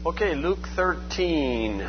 Okay, Luke 13.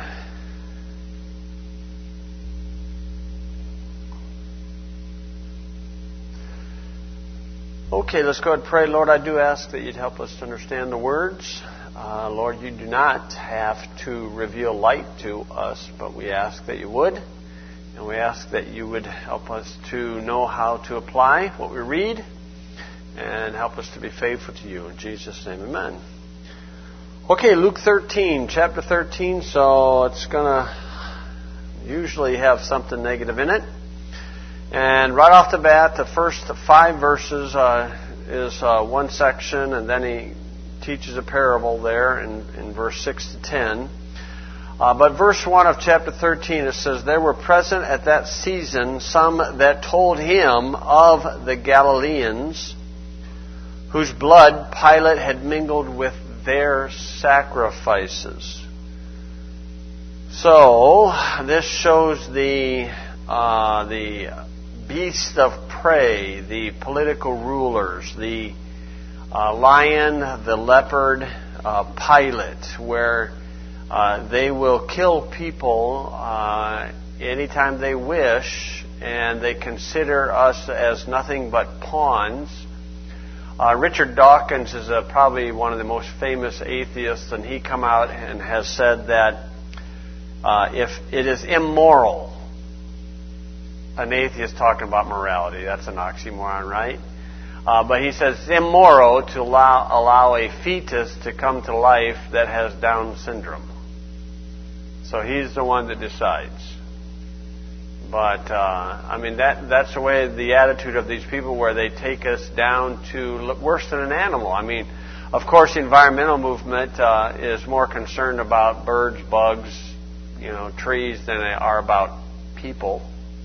Okay, let's go ahead and pray. Lord, I do ask that you'd help us to understand the words. Lord, you do not have to reveal light to us, but we ask that you would. And we ask that you would help us to know how to apply what we read and help us to be faithful to you. In Jesus' name, amen. Okay, Luke 13, chapter 13, so it's going to usually have something negative in it. And right off the bat, the first 5 verses is one section, and then he teaches a parable there in verse 6 to 10. But verse 1 of chapter 13, it says, "There were present at that season some that told him of the Galileans, whose blood Pilate had mingled with their sacrifices." So this shows the beast of prey, the political rulers, the lion, the leopard, Pilate, where they will kill people anytime they wish, and they consider us as nothing but pawns. Richard Dawkins is probably one of the most famous atheists, and he come out and has said that if it is immoral, an atheist talking about morality, that's an oxymoron, right? But he says it's immoral to allow a fetus to come to life that has Down syndrome. So he's the one that decides. But, that's the way, the attitude of these people, where they take us down to worse than an animal. I mean, of course, the environmental movement is more concerned about birds, bugs, trees than they are about people.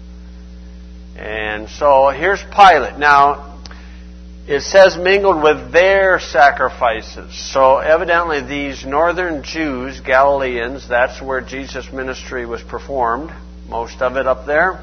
And so here's Pilate. Now, it says mingled with their sacrifices. So evidently these northern Jews, Galileans, that's where Jesus' ministry was performed, most of it up there,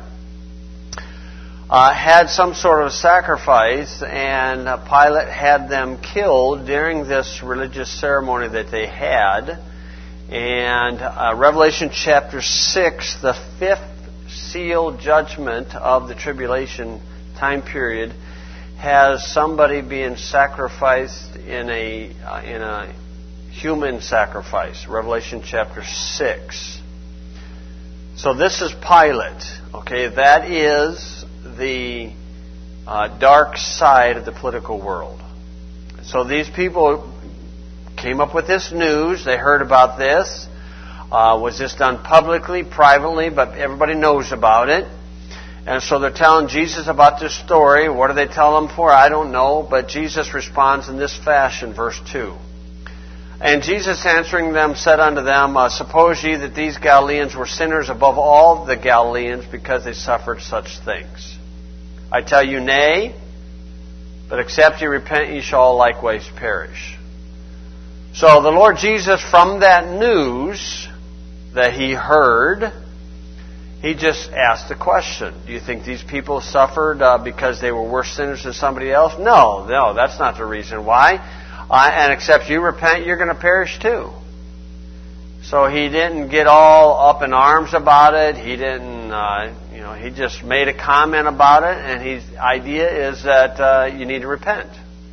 had some sort of sacrifice, and Pilate had them killed during this religious ceremony that they had. And Revelation chapter 6, the 5th seal judgment of the tribulation time period, has somebody being sacrificed in a human sacrifice. Revelation chapter 6. So this is Pilate. Okay, that is the dark side of the political world. So these people came up with this news. They heard about this. Was this done publicly, privately, but everybody knows about it. And so they're telling Jesus about this story. What do they tell him for? I don't know. But Jesus responds in this fashion, verse 2. "And Jesus answering them said unto them, Suppose ye that these Galileans were sinners above all the Galileans, because they suffered such things? I tell you, nay, but except ye repent, ye shall all likewise perish." So the Lord Jesus, from that news that he heard, he just asked the question, do you think these people suffered because they were worse sinners than somebody else? No, that's not the reason why. And except you repent, you're going to perish too. So he didn't get all up in arms about it. He didn't, he just made a comment about it, and his idea is that you need to repent.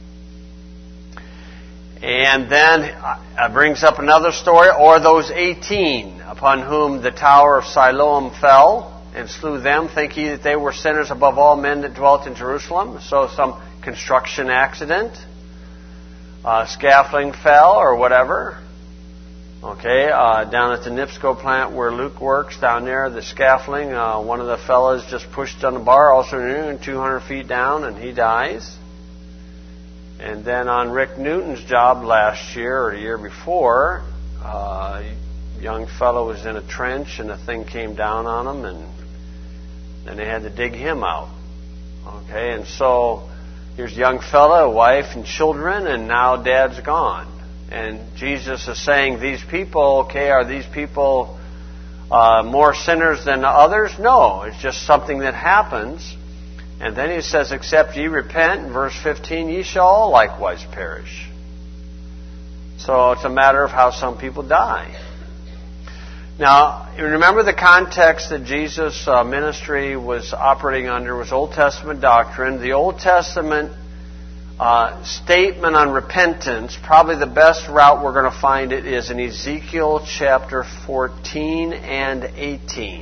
And then brings up another story, or those 18 upon whom the tower of Siloam fell and slew them, think ye that they were sinners above all men that dwelt in Jerusalem? So some construction accident, scaffolding fell or whatever. Okay, down at the NIPSCO plant where Luke works, down there, the scaffolding, one of the fellows just pushed on the bar, also 200 feet down, and he dies. And then on Rick Newton's job last year or the year before, a young fellow was in a trench and the thing came down on him, and then they had to dig him out. Okay, and so here's a young fellow, a wife and children, and now dad's gone. And Jesus is saying, these people, okay, are these people more sinners than others? No, it's just something that happens. And then he says, except ye repent, in verse 15, ye shall all likewise perish. So it's a matter of how some people die. Now, remember the context that Jesus' ministry was operating under was Old Testament doctrine. The Old Testament statement on repentance, probably the best route we're going to find it is in Ezekiel chapter 14 and 18.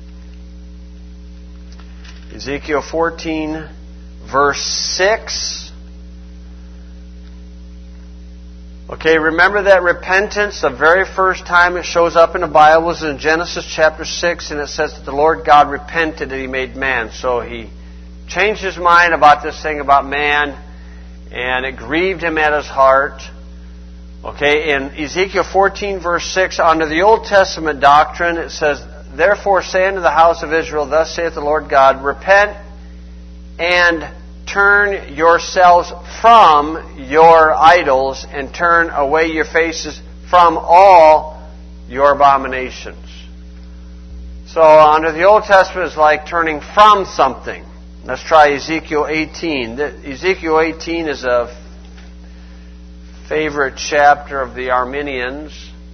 Ezekiel 14, verse 6. Okay, remember that repentance, the very first time it shows up in the Bible is in Genesis chapter 6, and it says that the Lord God repented that He made man. So He changed His mind about this thing about man, and it grieved Him at His heart. Okay, in Ezekiel 14, verse 6, under the Old Testament doctrine, it says, "Therefore say unto the house of Israel, Thus saith the Lord God, Repent and turn yourselves from your idols, and turn away your faces from all your abominations." So under the Old Testament, it's like turning from something. Let's try Ezekiel 18. Ezekiel 18 is a favorite chapter of the Arminians,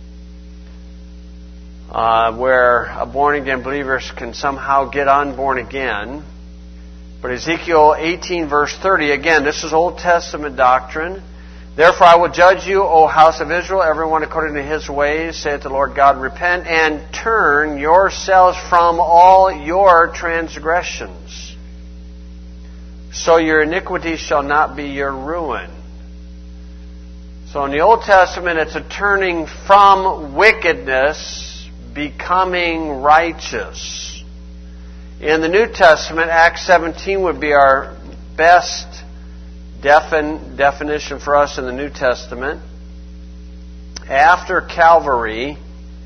where born-again believers can somehow get unborn again. But Ezekiel 18, verse 30, again, this is Old Testament doctrine. "Therefore I will judge you, O house of Israel, everyone according to his ways, saith the Lord God, repent and turn yourselves from all your transgressions, so your iniquity shall not be your ruin." So in the Old Testament, it's a turning from wickedness, becoming righteous. In the New Testament, Acts 17 would be our best definition for us in the New Testament. After Calvary,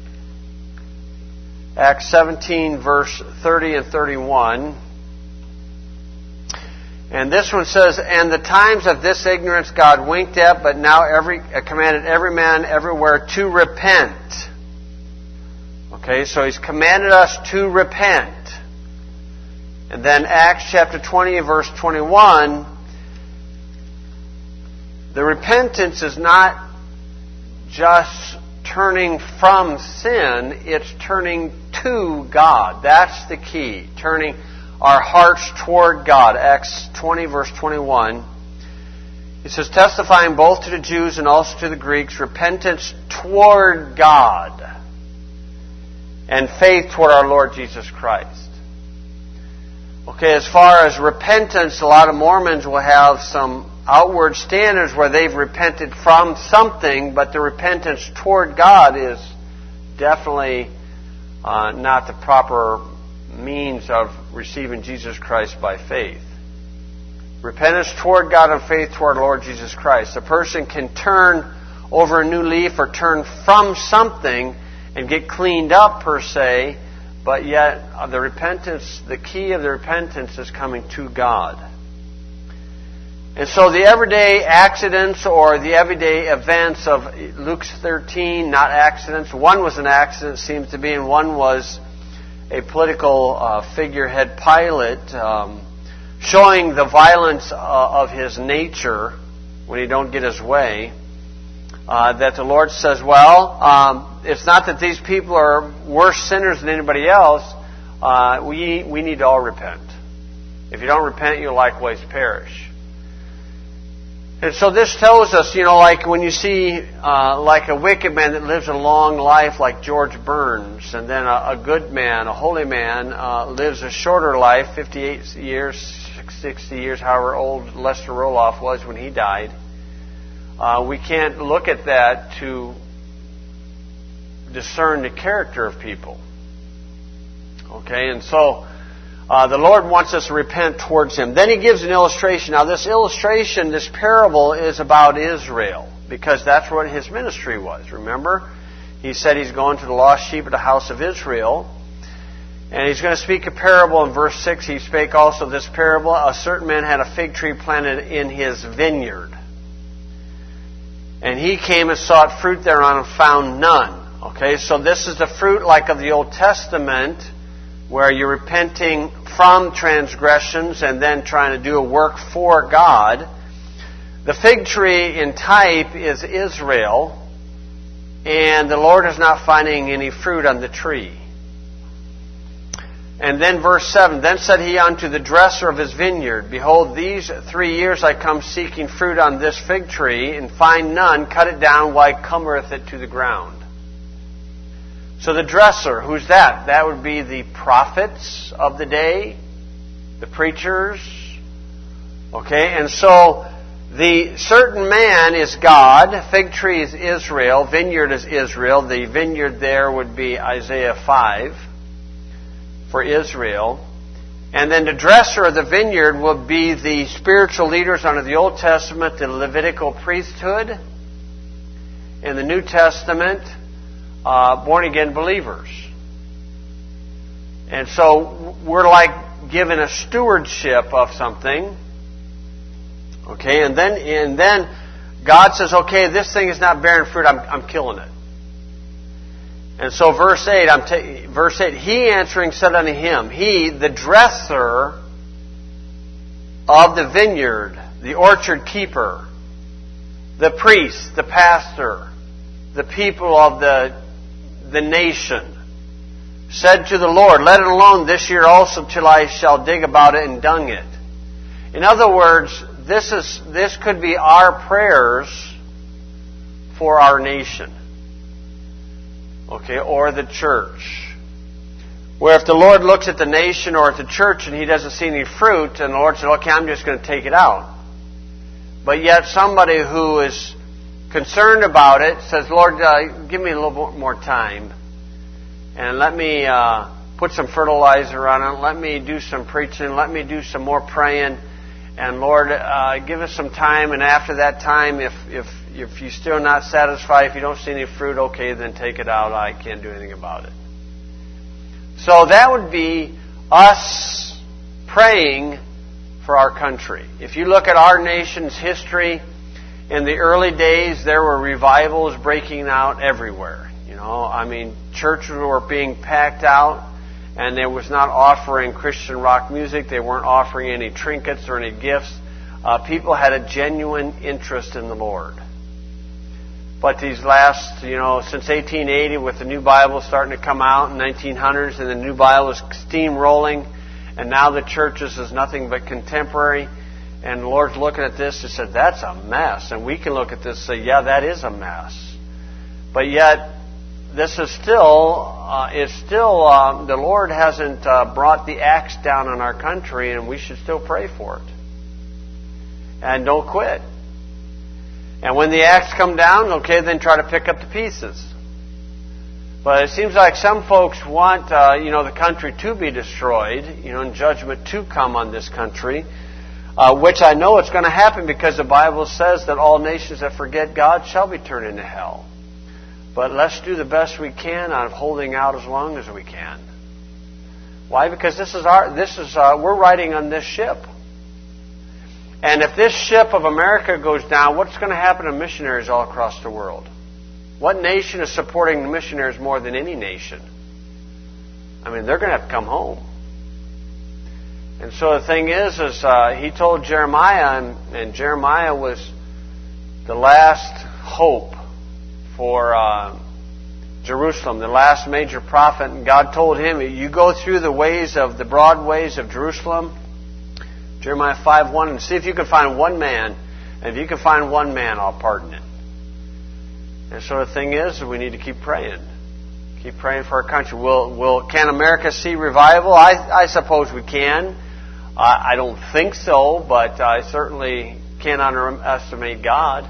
Acts 17, verse 30 and 31. And this one says, "And the times of this ignorance God winked at, but now commanded every man everywhere to repent." Okay, so He's commanded us to repent. And then Acts chapter 20, verse 21, the repentance is not just turning from sin, it's turning to God. That's the key. Turning our hearts toward God. Acts 20, verse 21. It says, "Testifying both to the Jews and also to the Greeks, repentance toward God and faith toward our Lord Jesus Christ." Okay, as far as repentance, a lot of Mormons will have some outward standards where they've repented from something, but the repentance toward God is definitely not the proper means of receiving Jesus Christ by faith. Repentance toward God and faith toward our Lord Jesus Christ. A person can turn over a new leaf or turn from something and get cleaned up per se, but yet the repentance, the key of the repentance is coming to God. And so the everyday accidents or the everyday events of Luke 13, not accidents. One was an accident, seems to be, and one was a political figurehead, Pilate, showing the violence of his nature when he don't get his way. That the Lord says, well, it's not that these people are worse sinners than anybody else. We need to all repent. If you don't repent, you'll likewise perish. And so this tells us, like when you see like a wicked man that lives a long life like George Burns, and then a good man, a holy man, lives a shorter life, 58 years, 60 years, however old Lester Roloff was when he died. We can't look at that to discern the character of people. Okay, and so the Lord wants us to repent towards Him. Then He gives an illustration. Now this illustration, this parable, is about Israel, because that's what His ministry was. Remember? He said He's going to the lost sheep of the house of Israel. And He's going to speak a parable in verse 6. He spake also this parable. A certain man had a fig tree planted in his vineyard. And he came and sought fruit thereon and found none. Okay, so this is the fruit like of the Old Testament, where you're repenting from transgressions and then trying to do a work for God. The fig tree in type is Israel. and the Lord is not finding any fruit on the tree. And then verse 7, then said he unto the dresser of his vineyard, behold, these 3 years I come seeking fruit on this fig tree, and find none. Cut it down, why cumbereth it to the ground? So the dresser, who's that? That would be the prophets of the day, the preachers. Okay, and so the certain man is God, fig tree is Israel, vineyard is Israel. The vineyard there would be Isaiah 5 for Israel. And then the dresser of the vineyard will be the spiritual leaders under the Old Testament, the Levitical priesthood. In the New Testament, born-again believers. And so we're like given a stewardship of something. Okay, and then God says, okay, this thing is not bearing fruit, I'm killing it. And so verse 8, he answering said unto him, he, the dresser of the vineyard, the orchard keeper, the priest, the pastor, the people of the nation, said to the Lord, let it alone this year also till I shall dig about it and dung it. In other words, this could be our prayers for our nation. Okay, or the church. Where if the Lord looks at the nation or at the church and He doesn't see any fruit, and the Lord says, okay, I'm just going to take it out. But yet somebody who is concerned about it says, Lord, give me a little more time. And let me put some fertilizer on it. Let me do some preaching. Let me do some more praying. And Lord, give us some time. And after that time, if you're still not satisfied, if you don't see any fruit, okay, then take it out. I can't do anything about it. So that would be us praying for our country. If you look at our nation's history, in the early days, there were revivals breaking out everywhere. You know, I mean, churches were being packed out, and they was not offering Christian rock music. They weren't offering any trinkets or any gifts. People had a genuine interest in the Lord. But these last, since 1880, with the New Bible starting to come out in 1900s, and the New Bible is steamrolling, and now the churches is nothing but contemporary. And the Lord's looking at this and said, that's a mess. And we can look at this and say, yeah, that is a mess. But yet, this is still, the Lord hasn't brought the axe down on our country, and we should still pray for it. And don't quit. And when the axe come down, okay, then try to pick up the pieces. But it seems like some folks want, the country to be destroyed, and judgment to come on this country, which I know it's going to happen because the Bible says that all nations that forget God shall be turned into hell. But let's do the best we can on holding out as long as we can. Why? Because we're riding on this ship. And if this ship of America goes down, what's going to happen to missionaries all across the world? What nation is supporting missionaries more than any nation? I mean, they're going to have to come home. And so the thing is he told Jeremiah, and Jeremiah was the last hope for Jerusalem, the last major prophet. And God told him, you go through the broad ways of Jerusalem, Jeremiah 5:1, and see if you can find one man. And if you can find one man, I'll pardon it. And so the thing is, we need to keep praying. Keep praying for our country. Can America see revival? I suppose we can. I don't think so, but I certainly can't underestimate God.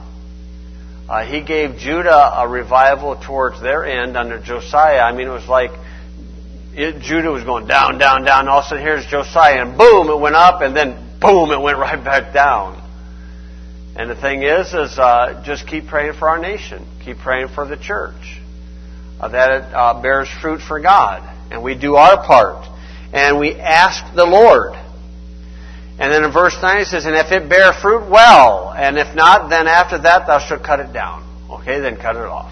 He gave Judah a revival towards their end under Josiah. I mean, it was like Judah was going down, down, down. All of a sudden, here's Josiah, and boom, it went up, and then boom, it went right back down. And the thing is just keep praying for our nation. Keep praying for the church. That it bears fruit for God. And we do our part. And we ask the Lord. And then in verse 9 it says, and if it bear fruit, well. And if not, then after that thou shalt cut it down. Okay, then cut it off.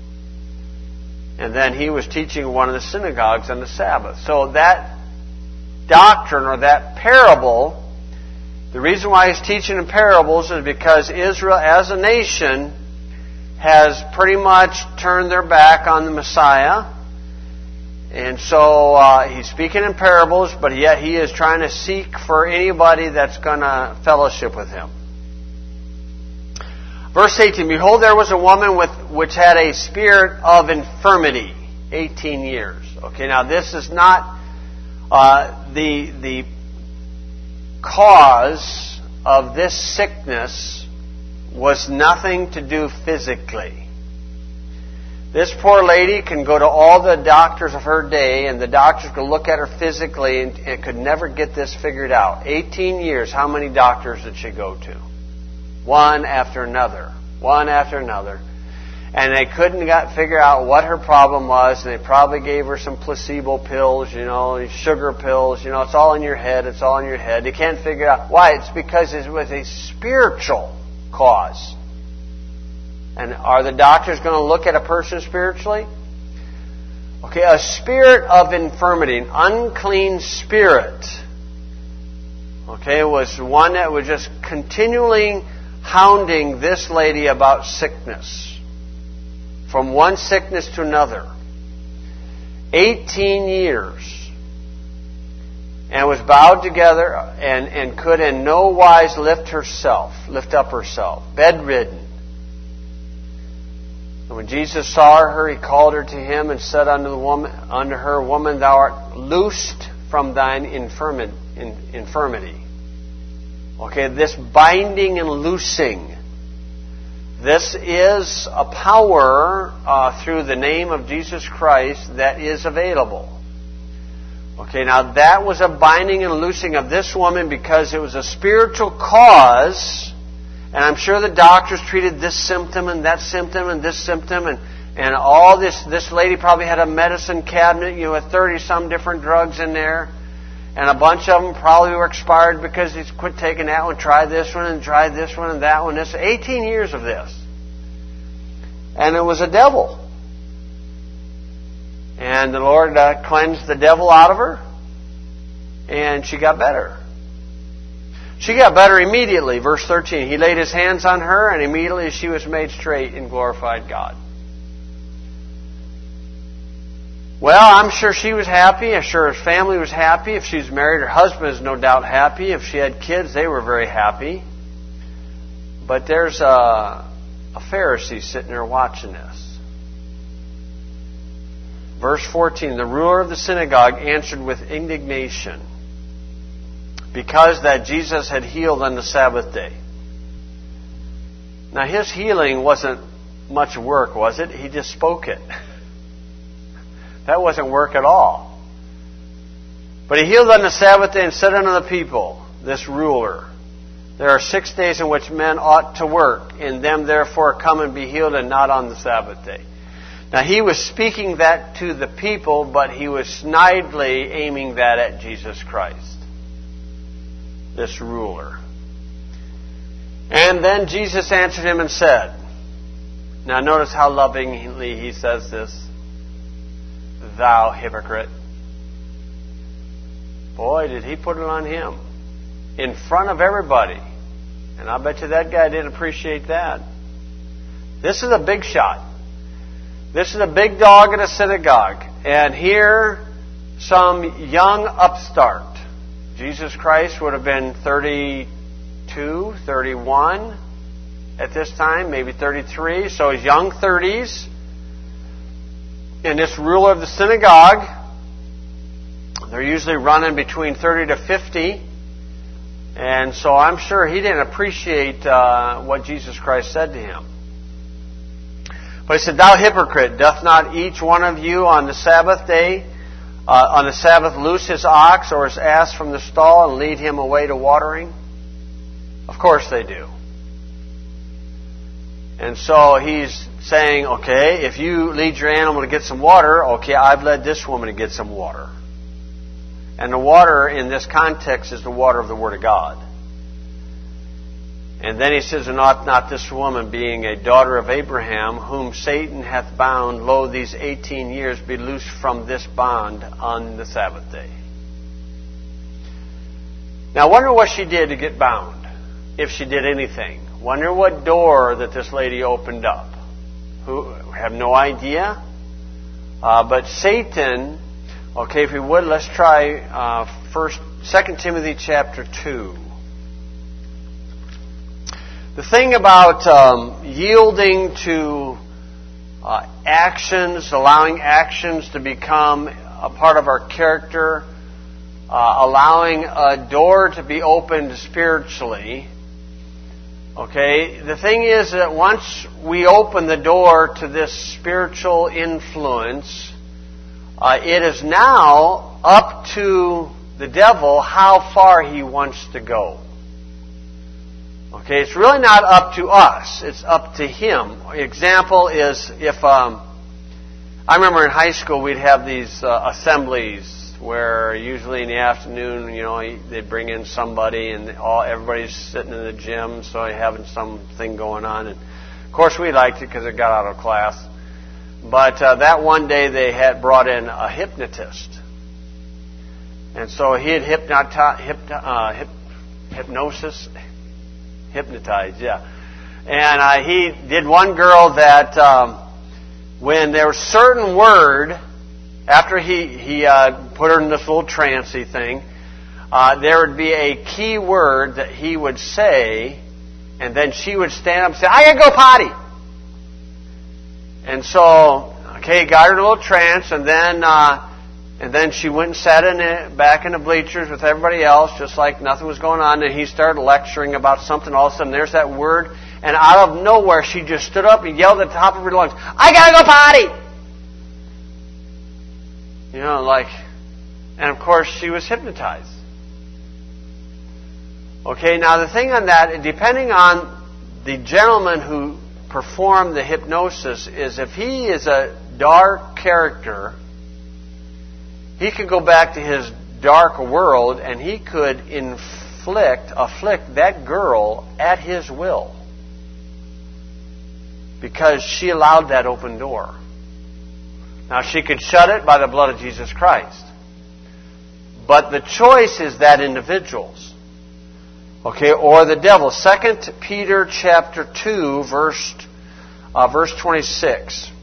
And then he was teaching one of the synagogues on the Sabbath. So that doctrine or that parable, the reason why he's teaching in parables is because Israel as a nation has pretty much turned their back on the Messiah. And so he's speaking in parables, but yet he is trying to seek for anybody that's going to fellowship with him. Verse 18, behold, there was a woman which had a spirit of infirmity, 18 years. Okay, now this is not the cause of this sickness was nothing to do physically. This poor lady can go to all the doctors of her day, and the doctors could look at her physically and could never get this figured out. 18 years, how many doctors did she go to? One after another. One after another. And they couldn't figure out what her problem was, and they probably gave her some placebo pills, sugar pills, it's all in your head, it's all in your head. They can't figure out why. It's because it was a spiritual cause. And are the doctors going to look at a person spiritually? Okay, a spirit of infirmity, an unclean spirit, okay, was one that was just continually hounding this lady about sickness. From one sickness to another. 18 years. And was bowed together and could in no wise lift up herself. Bedridden. And when Jesus saw her, he called her to him and said unto her, Woman, thou art loosed from thine infirmity. Okay, this binding and loosing. This is a power through the name of Jesus Christ that is available. Okay, now that was a binding and loosing of this woman because it was a spiritual cause. And I'm sure the doctors treated this symptom and that symptom and this symptom and all this. This lady probably had a medicine cabinet, with 30-some different drugs in there. And a bunch of them probably were expired because he's quit taking that one, tried this one, and tried this one and that one. This 18 years of this. And it was a devil. And the Lord cleansed the devil out of her. And she got better. She got better immediately. Verse 13. He laid his hands on her, and immediately she was made straight and glorified God. Well, I'm sure she was happy. I'm sure her family was happy. If she was married, her husband is no doubt happy. If she had kids, they were very happy. But there's a Pharisee sitting there watching this. Verse 14, the ruler of the synagogue answered with indignation because that Jesus had healed on the Sabbath day. Now, his healing wasn't much work, was it? He just spoke it. That wasn't work at all. But he healed on the Sabbath day and said unto the people, this ruler, there are 6 days in which men ought to work. In them therefore come and be healed, and not on the Sabbath day. Now he was speaking that to the people, but he was snidely aiming that at Jesus Christ. This ruler. And then Jesus answered him and said, now notice how lovingly he says this. Thou hypocrite. Boy, did he put it on him. In front of everybody. And I bet you that guy didn't appreciate that. This is a big shot. This is a big dog in a synagogue. And here, some young upstart. Jesus Christ would have been 32, 31 at this time, maybe 33. So he's young 30s. And this ruler of the synagogue, they're usually running between 30 to 50. And so I'm sure he didn't appreciate what Jesus Christ said to him. But he said, thou hypocrite, doth not each one of you on the Sabbath day, on the Sabbath loose his ox or his ass from the stall and lead him away to watering? Of course they do. And so he's saying, okay, if you lead your animal to get some water, okay, I've led this woman to get some water. And the water in this context is the water of the Word of God. And then he says, and ought not this woman, being a daughter of Abraham, whom Satan hath bound, lo, these 18 years, be loosed from this bond on the Sabbath day. Now, I wonder what she did to get bound, if she did anything. Wonder what door that this lady opened up. who have no idea. But Satan, okay, if we would, let's try 2 Timothy chapter 2. The thing about yielding to actions, allowing actions to become a part of our character, allowing a door to be opened spiritually. Okay, the thing is that once we open the door to this spiritual influence, it is now up to the devil how far he wants to go. Okay, it's really not up to us. It's up to him. Example is if I remember in high school we'd have these assemblies where usually in the afternoon, they'd bring in somebody and everybody's sitting in the gym, so they're having something going on. And of course we liked it because it got out of class. But that one day they had brought in a hypnotist. And so he had hypnotized, yeah. And he did one girl that when there was a certain word, after he put her in this little trancey thing, there would be a key word that he would say, and then she would stand up and say, "I gotta go potty." And so, okay, got her in a little trance, and then she went and sat back in the bleachers with everybody else, just like nothing was going on. And he started lecturing about something. All of a sudden, there's that word, and out of nowhere, she just stood up and yelled at the top of her lungs, "I gotta go potty!" And of course, she was hypnotized. Okay, now the thing on that, depending on the gentleman who performed the hypnosis, is if he is a dark character, he could go back to his dark world and he could afflict that girl at his will. Because she allowed that open door. Now, she could shut it by the blood of Jesus Christ. But the choice is that individual's. Okay, or the devil. 2 Peter chapter 2, verse 26.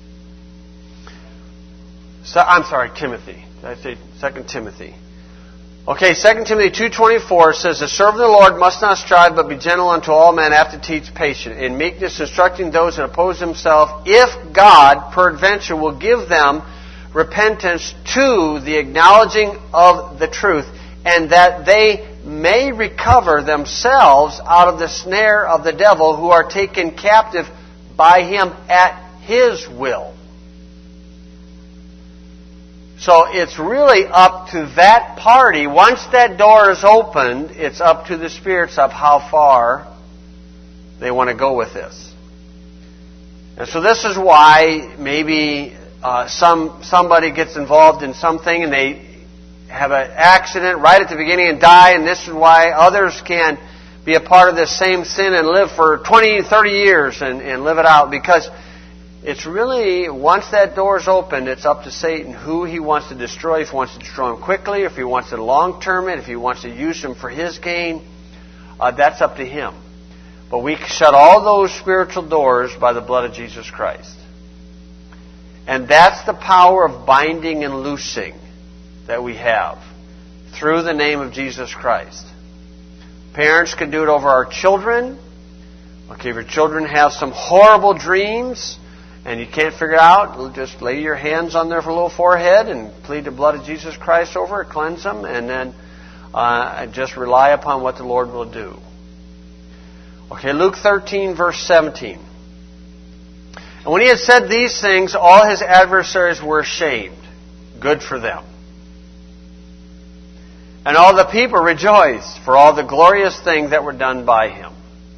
Timothy. Did I say 2 Timothy? Okay, 2 Timothy 2:24 says, "The servant of the Lord must not strive, but be gentle unto all men, apt to teach patient, in meekness instructing those that oppose himself, if God peradventure will give them repentance to the acknowledging of the truth, and that they may recover themselves out of the snare of the devil, who are taken captive by him at his will." So it's really up to that party. Once that door is opened, it's up to the spirits of how far they want to go with this. And so this is why maybe somebody gets involved in something and they have an accident right at the beginning and die, and this is why others can be a part of this same sin and live for 20, 30 years and live it out, because it's really, once that door is opened, it's up to Satan who he wants to destroy. If he wants to destroy him quickly, if he wants to long-term it, if he wants to use him for his gain, that's up to him. But we shut all those spiritual doors by the blood of Jesus Christ. And that's the power of binding and loosing that we have through the name of Jesus Christ. Parents can do it over our children. Okay, if your children have some horrible dreams and you can't figure it out, just lay your hands on their little forehead and plead the blood of Jesus Christ over it, cleanse them, and then just rely upon what the Lord will do. Okay, Luke 13, verse 17. "And when he had said these things, all his adversaries were ashamed. Good for them. And all the people rejoiced for all the glorious things that were done by him."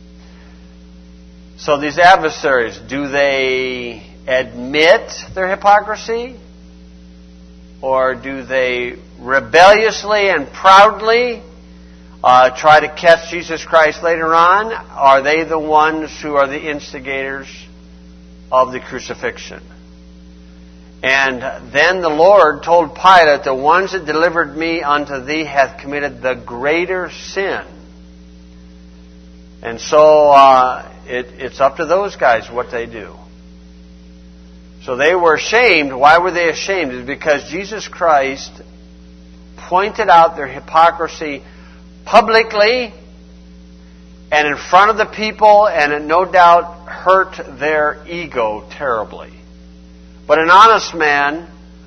So these adversaries, do they admit their hypocrisy? Or do they rebelliously and proudly try to catch Jesus Christ later on? Are they the ones who are the instigators of the crucifixion? And then the Lord told Pilate, "The ones that delivered me unto thee hath committed the greater sin." And so it's up to those guys what they do. So they were ashamed. Why were they ashamed? It's because Jesus Christ pointed out their hypocrisy publicly and in front of the people, and it no doubt hurt their ego terribly. But an honest man,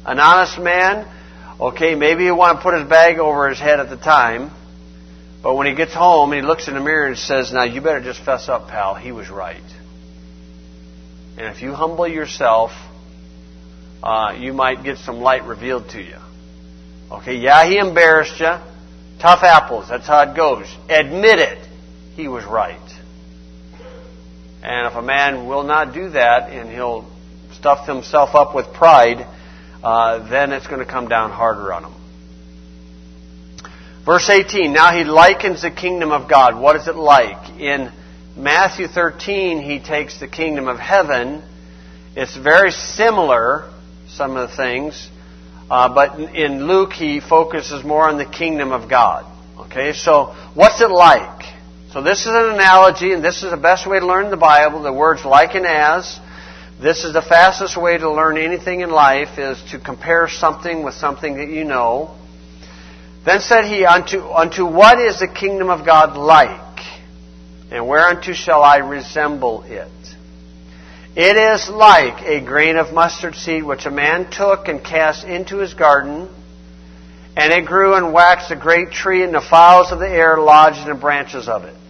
okay, maybe he want to put his bag over his head at the time, but when he gets home and he looks in the mirror and says, now you better just fess up, pal, he was right. And if you humble yourself, you might get some light revealed to you. Okay, yeah, he embarrassed you. Tough apples, that's how it goes. Admit it. He was right. And if a man will not do that and he'll stuff himself up with pride, then it's going to come down harder on him. Verse 18, now he likens the kingdom of God. What is it like? In Matthew 13, he takes the kingdom of heaven. It's very similar, some of the things, but in Luke he focuses more on the kingdom of God. Okay, so what's it like? So this is an analogy, and this is the best way to learn the Bible. The words like and as. This is the fastest way to learn anything in life, is to compare something with something that you know. Then said he, unto what is the kingdom of God like? And whereunto shall I resemble it? It is like a grain of mustard seed which a man took and cast into his garden, and it grew and waxed a great tree, and the fowls of the air lodged in the branches of it.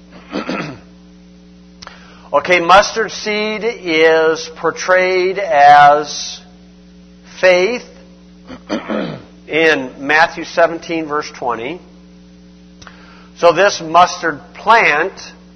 Okay, mustard seed is portrayed as faith in Matthew 17, verse 20. So this mustard plant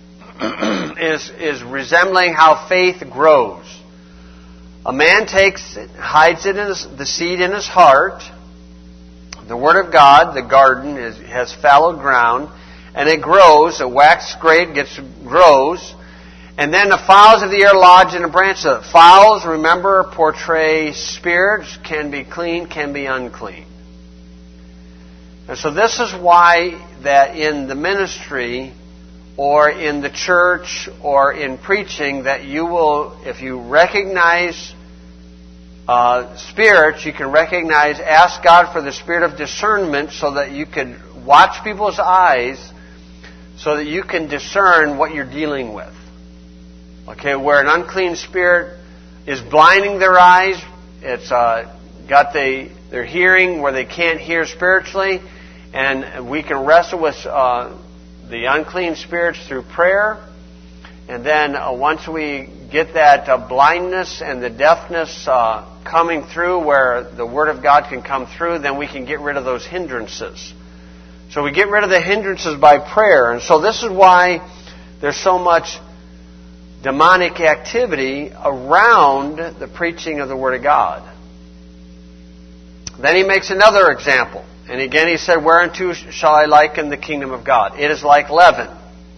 is resembling how faith grows. A man takes it, hides it the seed in his heart. The Word of God, the garden, has fallow ground, and it grows. It waxes great, grows. And then the fowls of the air lodge in a branch of it. Fowls, remember, portray spirits, can be clean, can be unclean. And so this is why that in the ministry or in the church or in preaching, that you will, if you recognize spirits, you can ask God for the spirit of discernment so that you can watch people's eyes so that you can discern what you're dealing with. Okay, where an unclean spirit is blinding their eyes, it's got their hearing where they can't hear spiritually, and we can wrestle with the unclean spirits through prayer. And then once we get that blindness and the deafness coming through where the Word of God can come through, then we can get rid of those hindrances. So we get rid of the hindrances by prayer. And so this is why there's so much demonic activity around the preaching of the Word of God. Then he makes another example. And again he said, whereunto shall I liken the kingdom of God? It is like leaven.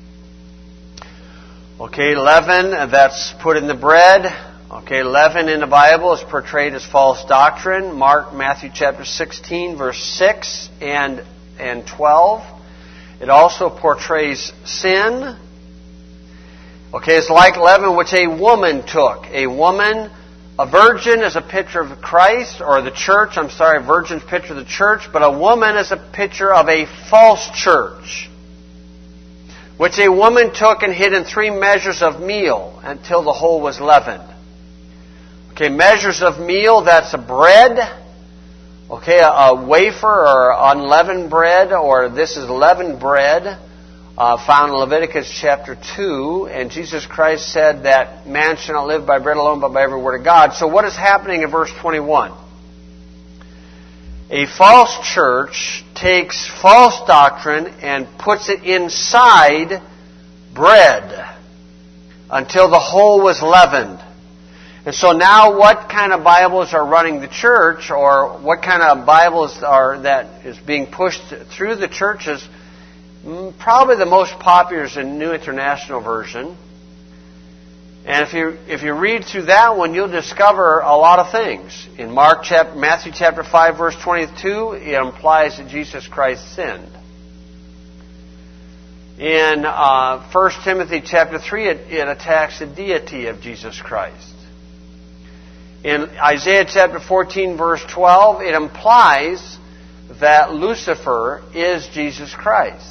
Okay, leaven that's put in the bread. Okay, leaven in the Bible is portrayed as false doctrine. Matthew chapter 16, verse 6 and 12. It also portrays sin. Okay, it's like leaven which a woman took. A virgin is a picture of Christ, or the church. A virgin's picture of the church, but a woman is a picture of a false church, which a woman took and hid in 3 measures of meal until the whole was leavened. Okay, measures of meal, that's a bread. Okay, a wafer or unleavened bread, or this is leavened bread. Found in Leviticus chapter 2, and Jesus Christ said that man shall not live by bread alone, but by every word of God. So what is happening in verse 21? A false church takes false doctrine and puts it inside bread until the whole was leavened. And so now what kind of Bibles are running the church, or what kind of Bibles are that is being pushed through the churches? Probably the most popular is the New International Version. And if you read through that one, you'll discover a lot of things. In Matthew chapter 5, verse 22, it implies that Jesus Christ sinned. In 1 Timothy chapter 3, it attacks the deity of Jesus Christ. In Isaiah chapter 14, verse 12, it implies that Lucifer is Jesus Christ.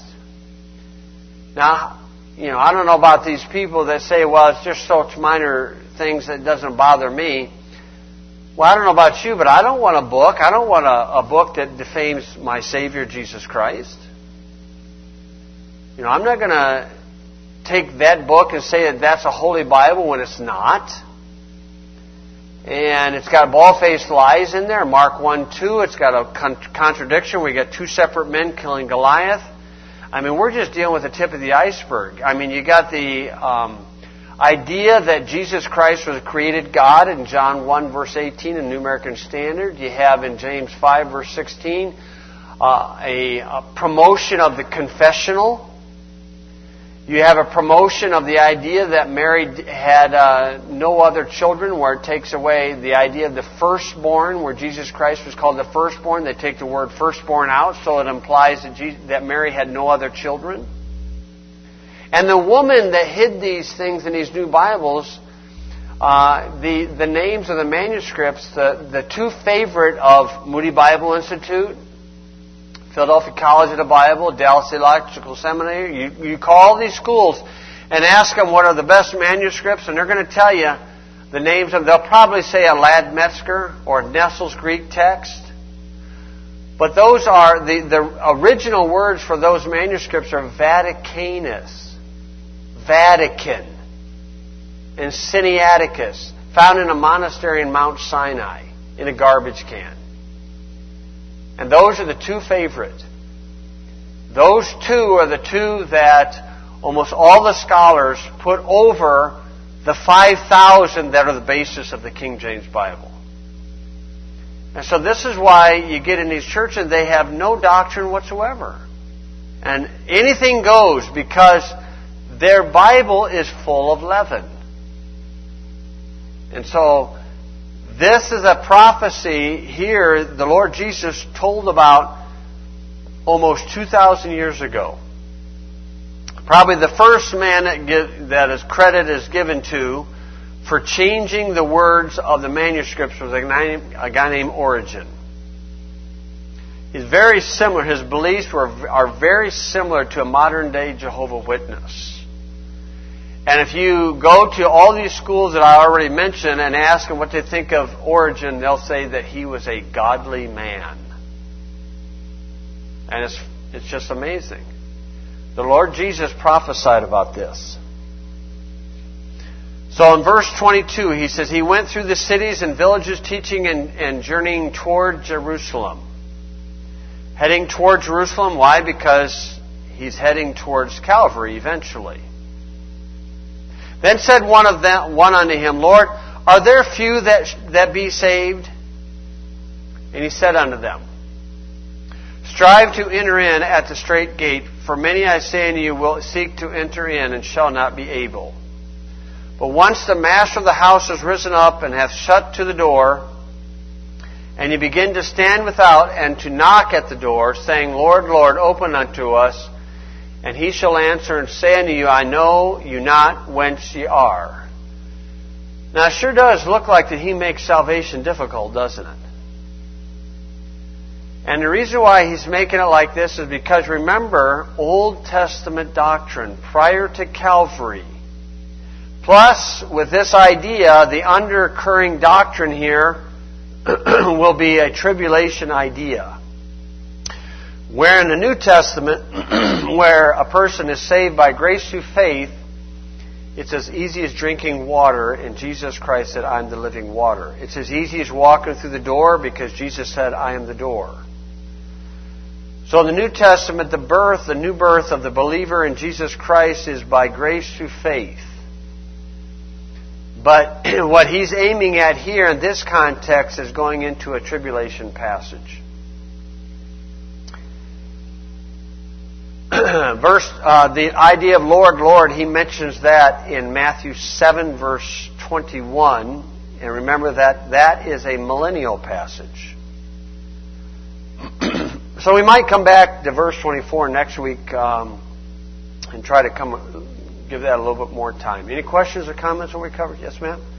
Now, I don't know about these people that say, well, it's just such minor things that doesn't bother me. Well, I don't know about you, but I don't want a book. I don't want a book that defames my Savior, Jesus Christ. I'm not going to take that book and say that that's a holy Bible when it's not. And it's got bald-faced lies in there. Mark 1:2, it's got a contradiction. We got two separate men killing Goliath. We're just dealing with the tip of the iceberg. You got the idea that Jesus Christ was a created God in John 1, verse 18 in New American Standard. You have in James 5, verse 16, a promotion of the confessional. You have a promotion of the idea that Mary had no other children, where it takes away the idea of the firstborn, where Jesus Christ was called the firstborn. They take the word firstborn out, so it implies that Mary had no other children. And the woman that hid these things in these new Bibles, the names of the manuscripts, the two favorite of Moody Bible Institute, Philadelphia College of the Bible, Dallas Theological Seminary. You call these schools and ask them what are the best manuscripts, and they're going to tell you the names of them. They'll probably say a Ladd Metzger or Nestle's Greek text. But those are, the original words for those manuscripts are Vaticanus, Vatican, and Sinaiticus, found in a monastery in Mount Sinai, in a garbage can. And those are the two favorite. Those two are the two that almost all the scholars put over the 5,000 that are the basis of the King James Bible. And so this is why you get in these churches, they have no doctrine whatsoever. And anything goes because their Bible is full of leaven. And so this is a prophecy here the Lord Jesus told about almost 2,000 years ago. Probably the first man that his credit is given to for changing the words of the manuscripts was a guy named Origen. He's very similar. His beliefs are very similar to a modern-day Jehovah's Witness. And if you go to all these schools that I already mentioned and ask them what they think of Origen, they'll say that he was a godly man. And it's just amazing. The Lord Jesus prophesied about this. So in verse 22, he says, he went through the cities and villages teaching and journeying toward Jerusalem. Heading toward Jerusalem, why? Because he's heading towards Calvary eventually. Then said one unto him, Lord, are there few that be saved? And he said unto them, strive to enter in at the strait gate, for many, I say unto you, will seek to enter in and shall not be able. But once the master of the house is risen up and hath shut to the door, and you begin to stand without and to knock at the door, saying, Lord, Lord, open unto us, and he shall answer and say unto you, I know you not whence ye are. Now it sure does look like that he makes salvation difficult, doesn't it? And the reason why he's making it like this is because, remember, Old Testament doctrine prior to Calvary, plus with this idea, the undercurring doctrine here will be a tribulation idea. Where in the New Testament, where a person is saved by grace through faith, it's as easy as drinking water, and Jesus Christ said, I am the living water. It's as easy as walking through the door, because Jesus said, I am the door. So in the New Testament, the new birth of the believer in Jesus Christ is by grace through faith. But what he's aiming at here in this context is going into a tribulation passage. The idea of Lord, Lord, he mentions that in Matthew 7, verse 21. And remember that is a millennial passage. So we might come back to verse 24 next week and try to give that a little bit more time. Any questions or comments on what we covered? Yes, ma'am?